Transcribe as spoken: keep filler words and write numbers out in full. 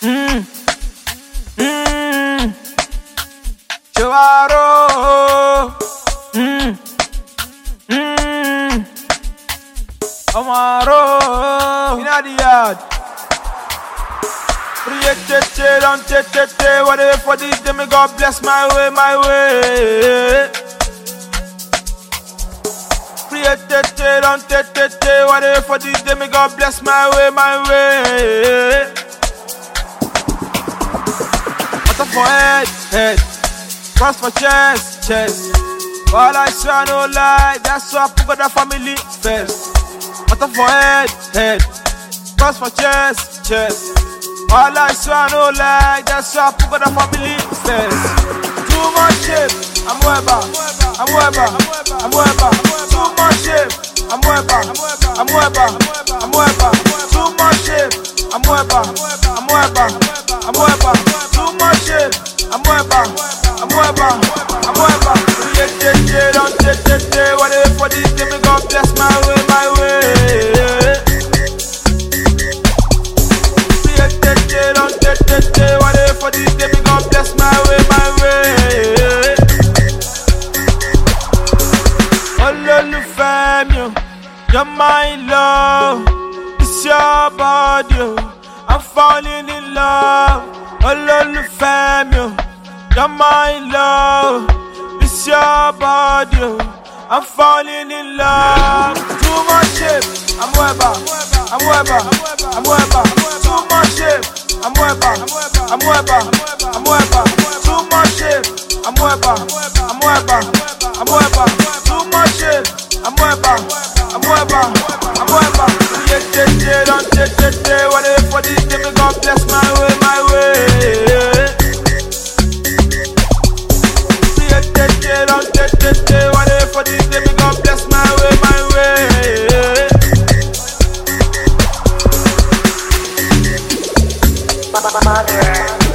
Mm. Mm. Chewaro. Mm. Mm. Amaro. Inna the yard. Create, don't take, take, take. Whatever for this, then me God bless my way, my way. Create, don't take, take, take. Whatever for this, then me God bless my way, my way. Water for head, head. Cross for chest, chest. All I swear no lie, that's why I put the family first. Water for head, head. Cross for chest, chest. All I swear no lie, that's why I put the family first. Too much shit, I'm Weber, I'm Weber, I'm Weber. Too much shit, I'm Weber, I'm Weber, I'm Weber. Too much shit, I'm Weber, I'm Weber, I'm Weber. Too much shit, I'm Weber, I'm Weber, I'm Weber. Yeah, yeah, yeah, don't take, take, take. Whatever for this, give me God bless my way, my way. Whatever for this, give me God bless my way, my way. Olólùfẹ́ mi o, you're my love. It's your body o, I'm falling in love. Olólùfẹ́ mi o, you're my love. It's your body o, I'm falling in love. Too much shit, I'm Weber, I'm Weber, I'm Weber. Too much shit, I'm Weber, I'm Weber, I'm Weber. Too much shit, I'm Weber, I'm Weber, I'm Weber. Too much shit, I'm Weber, I'm Weber, I'm Weber. Yeah, yeah, yeah, don't take, take, take. Whatever for this, give me God bless my way, my way. Yeah, yeah, yeah, don't take, take, take. Whatever for this, give me God bless my way, my way. Mother.